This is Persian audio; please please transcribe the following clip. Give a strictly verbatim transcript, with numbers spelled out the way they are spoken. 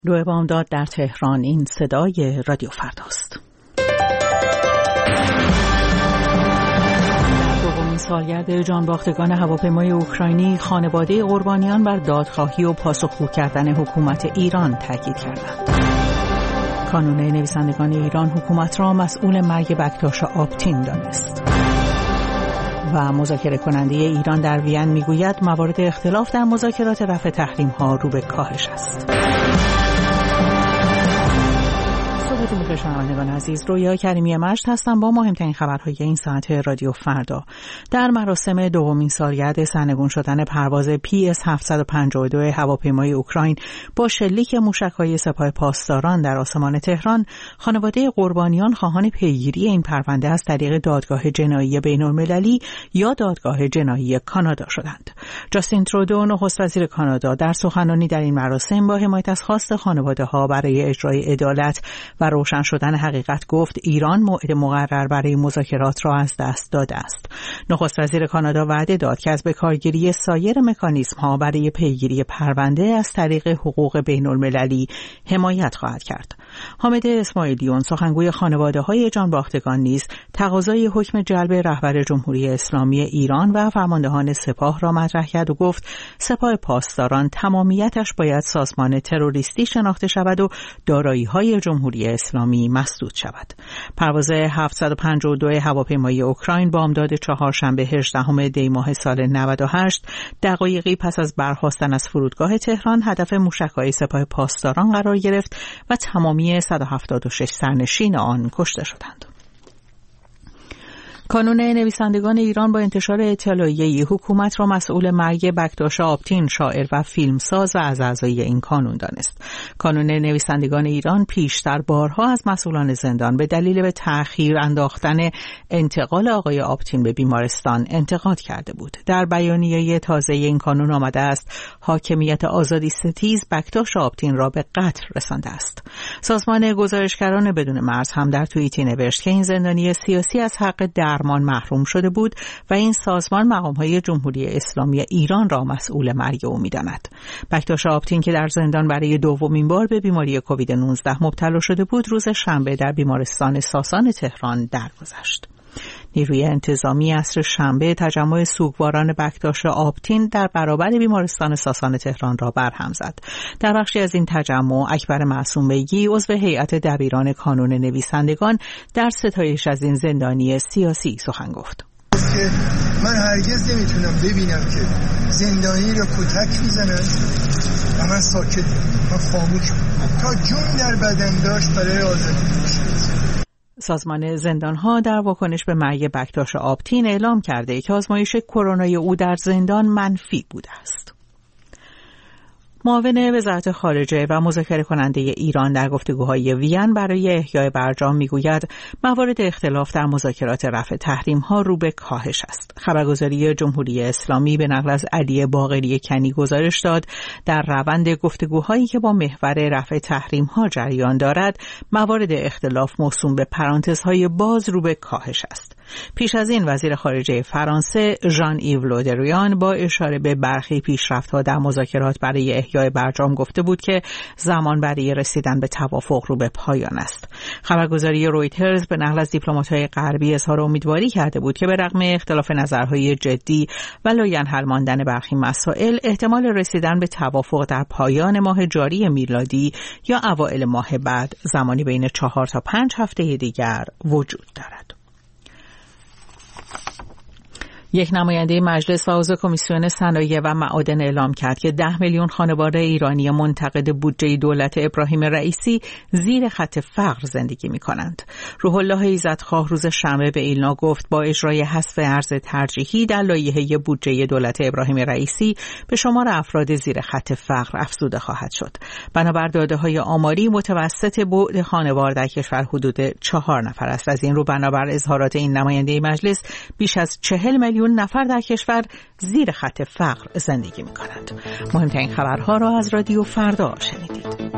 دو بامداد در تهران. این صدای رادیو فرداست. دومین سالگرد جانباختگان هواپیمای اوکراینی خانواده قربانیان بر دادخواهی و پاسخگو کردن حکومت ایران تاکید کردند. کانون نویسندگان ایران حکومت را مسئول مرگ بکتاش آپتین دانست. و مذاکره کننده ایران در وین میگوید موارد اختلاف در مذاکرات رفع تحریم ها رو به کاهش است. صبحتون شنوندگان عزیز، رویا کریمی مجد هستم با مهمترین خبرهای این ساعت رادیو فردا. در مراسم دومین سالگرد سرنگون شدن پرواز پی اس هفتصد و پنجاه و دو هواپیمای اوکراین با شلیک موشک‌های سپاه پاسداران در آسمان تهران، خانواده قربانیان خواهان پیگیری این پرونده از طریق دادگاه جنایی بین‌المللی یا دادگاه جنایی کانادا شدند. جاستین ترودو، نخست وزیر کانادا، در سخنرانی در این مراسم با حمایت از خواست خانواده‌ها برای اجرای عدالت و روشن شدن حقیقت گفت ایران موعد مقرر برای مذاکرات را از دست داده است. نخست وزیر کانادا وعده داد که از بکارگیری سایر مکانیزم‌ها برای پیگیری پرونده از طریق حقوق بین‌المللی حمایت خواهد کرد. حامد اسماعیلیون، سخنگوی خانواده‌های جانباختگان، نیز تقاضای حکم جلب رهبر جمهوری اسلامی ایران و فرماندهان سپاه را مطرح کرد و گفت سپاه پاسداران تمامیتش باید سازمان تروریستی شناخته شود و دارایی‌های جمهوری اسلامی مسدود شود. پرواز هفتصد و پنجاه و دو هواپیمای اوکراین بامداد چهارشنبه هجدهم دی ماه سال نود و هشت دقایقی پس از برخاستن از فرودگاه تهران هدف موشک‌های سپاه پاسداران قرار گرفت و تمامی صد و هفتاد و شش سرنشین آن کشته شدند. کانون نویسندگان ایران با انتشار اطلاعیه‌ای حکومت را مسئول مرگ بکتاش آپتین، شاعر و فیلمساز و از اعضای این کانون دانست. کانون نویسندگان ایران پیشتر بارها از مسئولان زندان به دلیل به تأخیر انداختن انتقال آقای آپتین به بیمارستان انتقاد کرده بود. در بیانیه تازه این کانون آمده است حاکمیت آزادی ستیز بکتاش آپتین را به قتل رسانده است. سازمان گزارشگران بدون مرز هم در توییتی نوشت که این زندانی سیاسی از حق در درمان محروم شده بود و این سازمان مقام‌های جمهوری اسلامی ایران را مسئول مرگ او می‌داند. بکتاش آپتین که در زندان برای دومین بار به بیماری کووید نوزده مبتلا شده بود، روز شنبه در بیمارستان ساسان تهران درگذشت. نیروی انتظامی عصر شنبه تجمع سوگواران بکتاش آپتین در برابر بیمارستان ساسان تهران را برهم زد. در بخشی از این تجمع اکبر معصوم بیگی، عضو هیئت دبیران کانون نویسندگان، در ستایش از این زندانی سیاسی سخن گفت. من هرگز نمیتونم ببینم که زندانی را کتک میزنن و من ساکت، من خاموش تا جون در بدن داشت برای آزادی میشه. سازمان زندان‌ها در واکنش به مرگ بکتاش آپتین اعلام کرده که آزمایش کرونای او در زندان منفی بوده است. معاون وزارت خارجه و مذاکره کننده ایران در گفتگوهای وین برای احیای برجام میگوید موارد اختلاف در مذاکرات رفع تحریم‌ها رو به کاهش است. خبرگزاری جمهوری اسلامی به نقل از علی باقری کنی گزارش داد در روند گفتگوهایی که با محور رفع تحریم‌ها جریان دارد، موارد اختلاف موسوم به پرانتزهای باز رو به کاهش است. پیش از این وزیر خارجه فرانسه ژان ایو لودریان با اشاره به برخی پیشرفت‌ها در مذاکرات برای احیای برجام گفته بود که زمان برای رسیدن به توافق رو به پایان است. خبرگزاری رویترز به نقل از دیپلمات‌های غربی اظهار امیدواری کرده بود که به رغم اختلاف نظرهای جدی و لاینحل ماندن برخی مسائل، احتمال رسیدن به توافق در پایان ماه جاری میلادی یا اوایل ماه بعد، زمانی بین چهار تا پنج هفته دیگر، وجود دارد. یک نماینده مجلس و عضو کمیسیون صنایع و معادن اعلام کرد که ده میلیون خانواده ایرانی منتقد بودجه دولت ابراهیم رئیسی زیر خط فقر زندگی می کنند. روح الله ایزدخواه روز شنبه به ایلنا گفت با اجرای حذف ارز ترجیحی در لایحه بودجه دولت ابراهیم رئیسی به شمار افراد زیر خط فقر افزوده خواهد شد. بنابر داده‌های آماری متوسط بعد خانوار در کشور حدود چهار نفر است. از این رو بنابر اظهارات این نماینده مجلس بیش از چهل میلیون نفر در کشور زیر خط فقر زندگی می کنند. مهمترین خبرها را از رادیو فردا شنیدید.